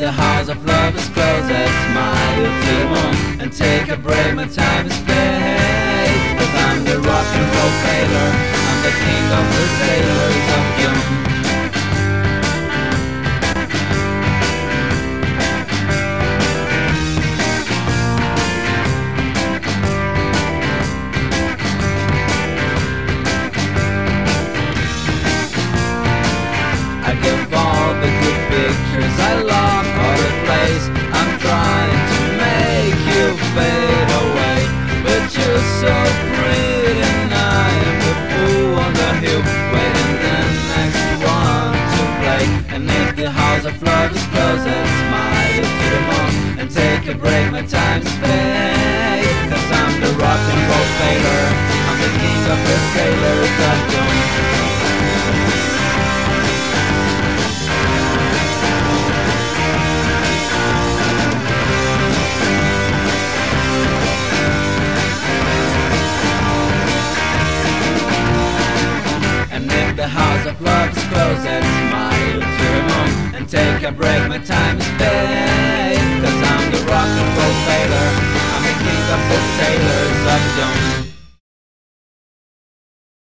the house of love is closed, I smile to the moon and take a break, my time is paid. Cause I'm the rock and roll sailor, I'm the king of the sailors of June. I love all the place, I'm trying to make you fade away, but you're so pretty and I am the fool on the hill, waiting the next one to play. And if the house of love is closed, I smile to the moon and take a break, my time's paid. Cause I'm the rock and roll sailor, I'm the king of the sailors of June. The house of love is closed, and smile to the moon and take a break, my time is paid. Cause I'm the rock and roll sailor, I'm the king of the sailors of June.